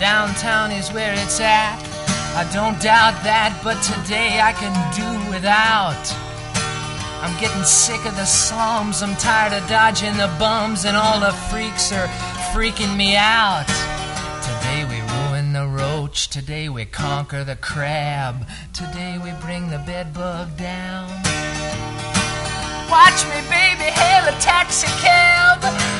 Downtown is where it's at, I don't doubt that, but today I can do without. I'm getting sick of the slums, I'm tired of dodging the bums, and all the freaks are freaking me out. Today we ruin the roach, today we conquer the crab, today we bring the bedbug down. Watch me, baby, hail a taxi cab.